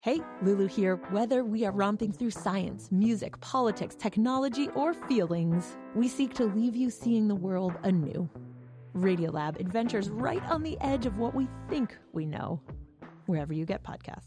Hey, Lulu here. Whether we are romping through science, music, politics, technology, or feelings, we seek to leave you seeing the world anew. Radiolab adventures right on the edge of what we think we know, wherever you get podcasts.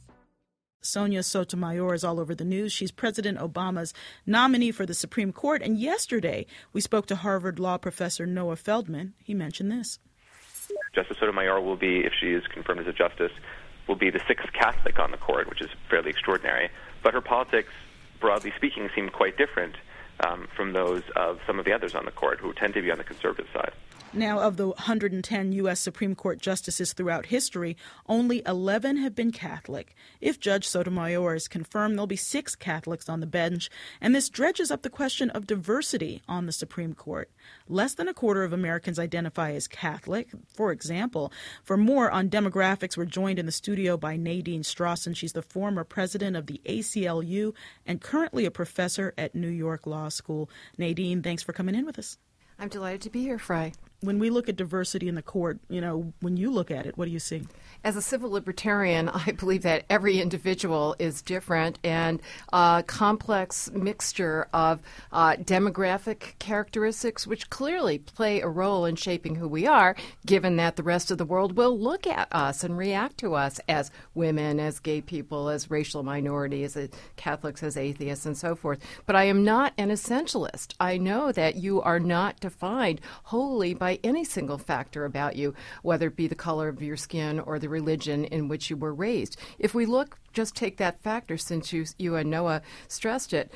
Sonia Sotomayor is all over the news. She's President Obama's nominee for the Supreme Court. And yesterday, we spoke to Harvard law professor Noah Feldman. He mentioned this. Justice Sotomayor will be, if she is confirmed as a justice, will be the sixth Catholic on the court, which is fairly extraordinary. But her politics, broadly speaking, seem quite different from those of some of the others on the court, who tend to be on the conservative side. Now, of the 110 U.S. Supreme Court justices throughout history, only 11 have been Catholic. If Judge Sotomayor is confirmed, there'll be 6 Catholics on the bench, and this dredges up the question of diversity on the Supreme Court. Less than a quarter of Americans identify as Catholic, for example. For more on demographics, we're joined in the studio by Nadine Strawson. She's the former president of the ACLU and currently a professor at New York Law School. Nadine, thanks for coming in with us. I'm delighted to be here, Fry. When we look at diversity in the court, when you look at it, what do you see? As a civil libertarian, I believe that every individual is different, and a complex mixture of demographic characteristics, which clearly play a role in shaping who we are, given that the rest of the world will look at us and react to us as women, as gay people, as racial minorities, as Catholics, as atheists, and so forth. But I am not an essentialist. I know that you are not defined wholly by any single factor about you, whether it be the color of your skin or the religion in which you were raised. If we look, just take that factor, since you and Noah stressed it,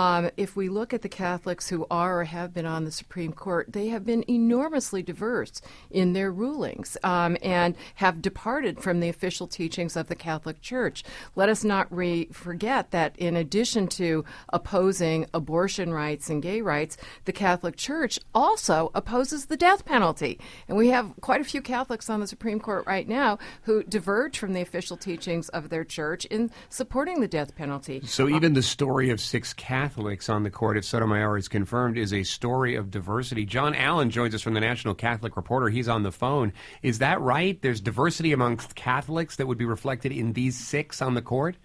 if we look at the Catholics who are or have been on the Supreme Court, they have been enormously diverse in their rulings and have departed from the official teachings of the Catholic Church. Let us not forget that in addition to opposing abortion rights and gay rights, the Catholic Church also opposes the death penalty. And we have quite a few Catholics on the Supreme Court right now who diverge from the official teachings of their church in supporting the death penalty. So even the story of 6 Catholics on the court, if Sotomayor is confirmed, is a story of diversity. John Allen joins us from the National Catholic Reporter. He's on the phone. Is that right? There's diversity amongst Catholics that would be reflected in these 6 on the court?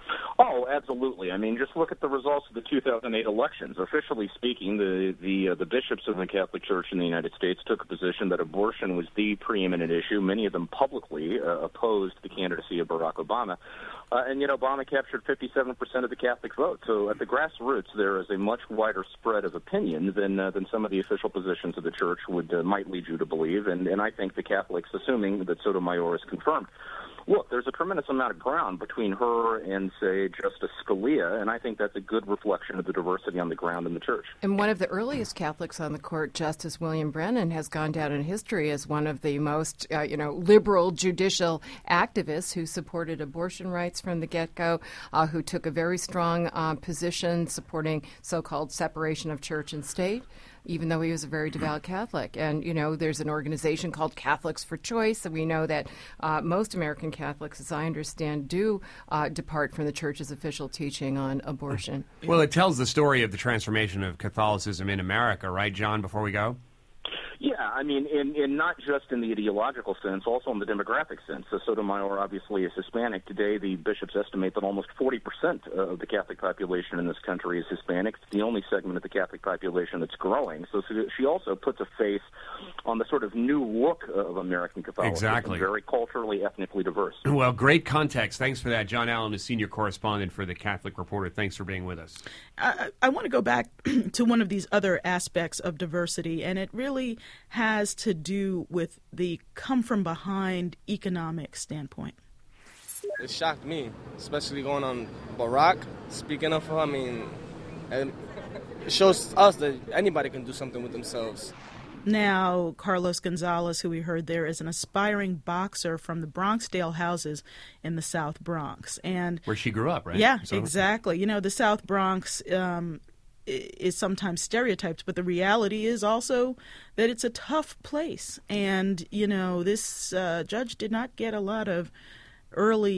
Oh, absolutely. I mean, just look at the results of the 2008 elections. Officially speaking, the bishops of the Catholic Church in the United States took a position that abortion was the preeminent issue. Many of them publicly opposed the candidacy of Barack Obama. And yet Obama captured 57% of the Catholic vote. So at the grassroots, there is a much wider spread of opinion than some of the official positions of the Church might lead you to believe. And I think the Catholics, assuming that Sotomayor is confirmed, look, there's a tremendous amount of ground between her and, say, Justice Scalia, and I think that's a good reflection of the diversity on the ground in the Church. And one of the earliest Catholics on the court, Justice William Brennan, has gone down in history as one of the most, liberal judicial activists who supported abortion rights from the get-go, who took a very strong position supporting so-called separation of church and state, even though he was a very devout Catholic. And, there's an organization called Catholics for Choice, and we know that most American Catholics, as I understand, do depart from the Church's official teaching on abortion. Well, it tells the story of the transformation of Catholicism in America, right, John, before we go? Yeah, I mean, in not just in the ideological sense, also in the demographic sense. So Sotomayor obviously is Hispanic. Today, the bishops estimate that almost 40% of the Catholic population in this country is Hispanic. It's the only segment of the Catholic population that's growing. So she also puts a face on the sort of new look of American Catholicism. Exactly. Very culturally, ethnically diverse. Well, great context. Thanks for that. John Allen is senior correspondent for the Catholic Reporter. Thanks for being with us. I want to go back to one of these other aspects of diversity, and it really has to do with the come-from-behind economic standpoint. It shocked me, especially going on Barack, speaking up for him. And it shows us that anybody can do something with themselves. Now, Carlos Gonzalez, who we heard there, is an aspiring boxer from the Bronxdale houses in the South Bronx. And where she grew up, right? Yeah, exactly. The South Bronx is sometimes stereotyped, but the reality is also that it's a tough place. And, this judge did not get a lot of early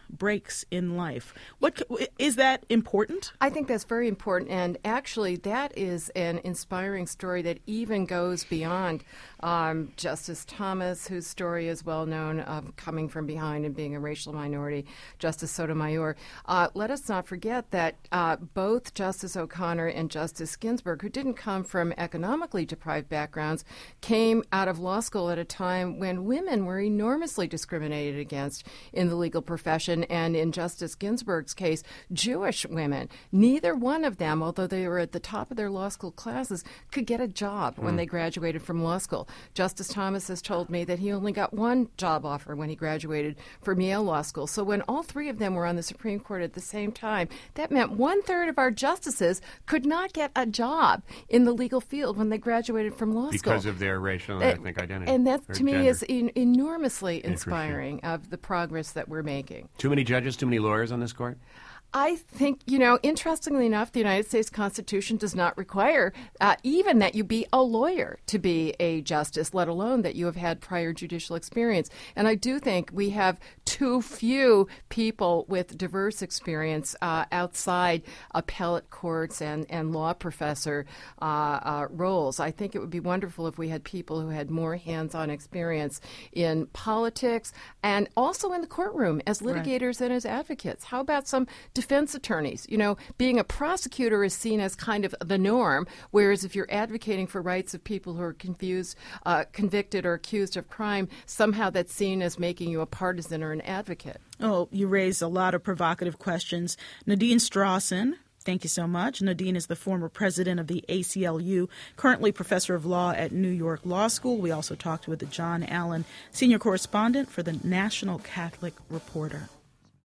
breaks in life. Is that important? I think that's very important, and actually that is an inspiring story that even goes beyond Justice Thomas, whose story is well known of coming from behind and being a racial minority, Justice Sotomayor. Let us not forget that both Justice O'Connor and Justice Ginsburg, who didn't come from economically deprived backgrounds, came out of law school at a time when women were enormously discriminated against in the legal profession, and in Justice Ginsburg's case, Jewish women. Neither one of them, although they were at the top of their law school classes, could get a job when they graduated from law school. Justice Thomas has told me that he only got one job offer when he graduated from Yale Law School. So when all three of them were on the Supreme Court at the same time, that meant 1/3 of our justices could not get a job in the legal field when they graduated from law school. Because of their racial and ethnic identity. And that, to me, gender. is enormously inspiring of the progress that we're making. Too many judges, too many lawyers on this court? I think, interestingly enough, the United States Constitution does not require even that you be a lawyer to be a justice, let alone that you have had prior judicial experience. And I do think we have too few people with diverse experience outside appellate courts and law professor roles. I think it would be wonderful if we had people who had more hands-on experience in politics and also in the courtroom as litigators and as advocates. How about some defense attorneys? Being a prosecutor is seen as kind of the norm, whereas if you're advocating for rights of people who are convicted or accused of crime, somehow that's seen as making you a partisan or an advocate. Oh, you raise a lot of provocative questions. Nadine Strawson, thank you so much. Nadine is the former president of the ACLU, currently professor of law at New York Law School. We also talked with John Allen, senior correspondent for the National Catholic Reporter.